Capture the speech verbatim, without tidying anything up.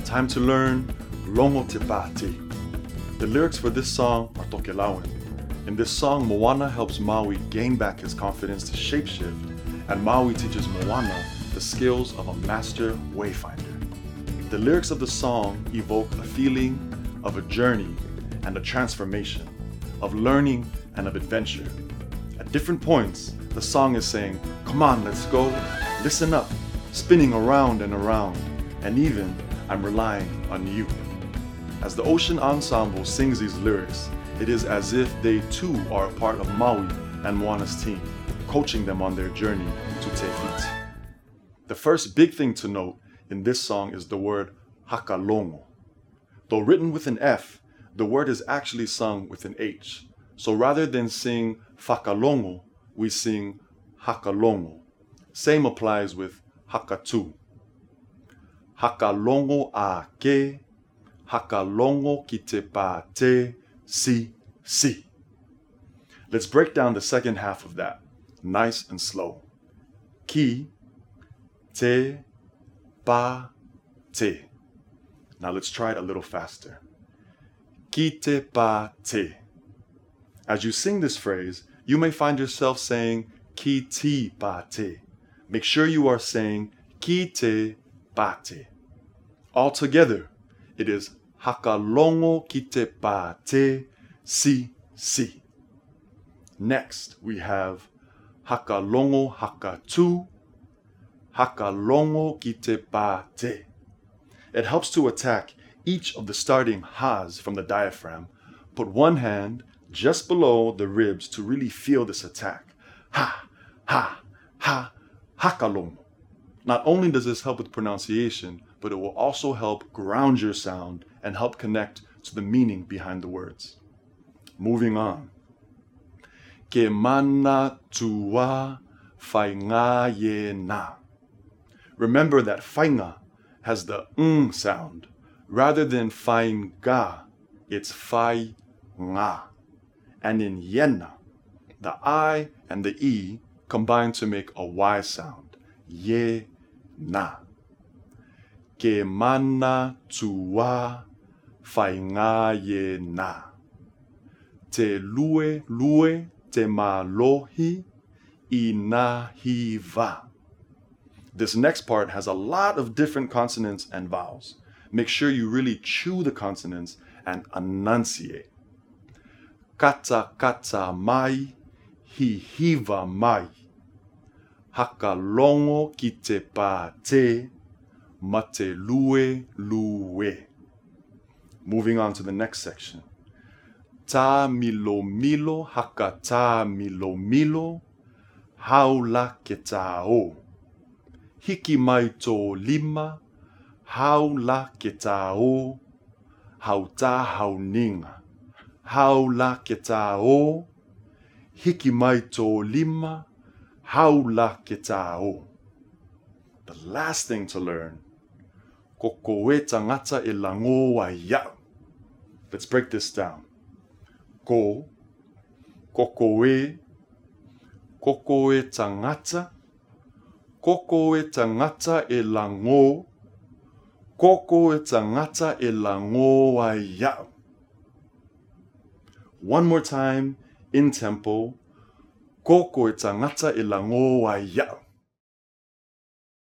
Time to learn Longo Te Pāti. The lyrics for this song are Tokelauan. In this song, Moana helps Maui gain back his confidence to shapeshift, and Maui teaches Moana the skills of a master wayfinder. The lyrics of the song evoke a feeling of a journey and a transformation, of learning and of adventure. At different points, the song is saying, "Come on, let's go, listen up," spinning around and around, and even, "I'm relying on you." As the Ocean Ensemble sings these lyrics, it is as if they too are a part of Maui and Moana's team, coaching them on their journey to Te Fiti. The first big thing to note in this song is the word hakalongo. Though written with an F, the word is actually sung with an H. So rather than sing whakalongo, we sing hakalongo. Same applies with hakatu. Hakalongo a ke, hakalongo ki te pāte, si, si. Let's break down the second half of that, nice and slow. Ki, te, pa, te. Now let's try it a little faster. Ki te pa te. As you sing this phrase, you may find yourself saying ki ti pa te. Make sure you are saying ki te pa te. Altogether, it is hakalongo ki te pa te, si, si. Next, we have hakalongo hakatu, hakalongo ki te pa te. It helps to attack each of the starting has from the diaphragm. Put one hand just below the ribs to really feel this attack. Ha, ha, ha, hakalongo. Not only does this help with pronunciation, but it will also help ground your sound and help connect to the meaning behind the words. Moving on. Ke mana tua whainga ye na. Remember that whainga has the ng sound. Rather than whainga, it's whainga. And in yena, the I and the E combine to make a Y sound. Ye na. Ke mana tua whainga ye na. Te lue lue te malohi I na hi va. This next part has a lot of different consonants and vowels. Make sure you really chew the consonants and enunciate. Kata kata mai, hi hiva mai. Hakalongo ki te pa te, mate lue lue. Moving on to the next section. Ta milo milo haka ta milo milo, haula ke tao. Hiki mai tō lima, haula ke tao, hauta hauninga. Haula ke tao, hiki mai tō lima, haula ke tao. The last thing to learn, kokoe tangata e lango wa iau. Let's break this down. Ko, kokoe, kokoe tangata, kokoe tangata e lango, kokoe tangata e lango wa iau. One more time, in tempo. Kokoe tangata e lango wa iau.